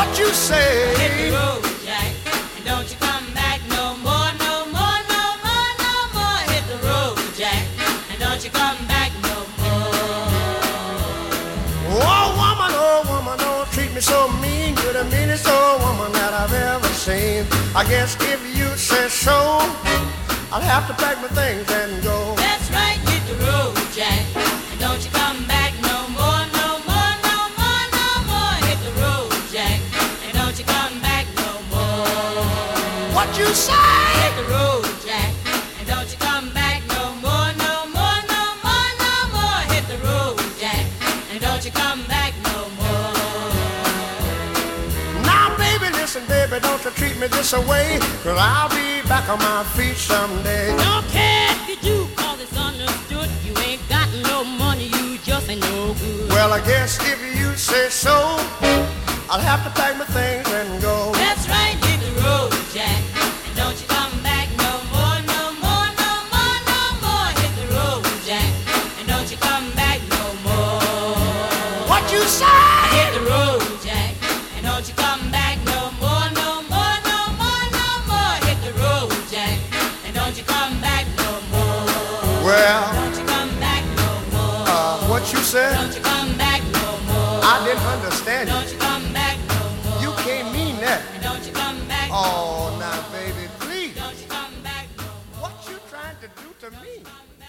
What you say? Hit the road, Jack, and don't you come back no more, no more, no more, no more. Hit the road, Jack, and don't you come back no more. Oh woman, don't treat me so mean. You're the meanest old woman that I've ever seen. I guess if you say so, I'll have to pack my things and go. That's right, hit the road, Jack, and don't you come back no more, no more, no more, no more. Hit the road, Jack, and don't you come back no more. What you say? Hit the road, Jack, and don't you come back no more, no more, no more, no more. Hit the road, Jack, and don't you come back no more. Now baby, listen baby, don't you treat me this away, 'cause I'll be back on my feet someday. Don't care if you do, 'cause it's understood. You ain't got no money, you just ain't no good. Well, I guess if you say so, I'll have to pack my things and go. That's right, hit the road, Jack, and don't you come back no more, no more, no more, no more. Hit the road, Jack, and don't you come back no more. What you say? Hit the road, Jack, and don't you come back no more, no more, no more, no more. Hit the road, Jack, and don't you come back no more. Well, Don't you come back no more. what you said? Don't you come back no more. I didn't understand Don't you. you come back no more. You can't mean that. And don't you come back no Oh, more. now baby, please. Don't you come back no more. What you trying to do to me?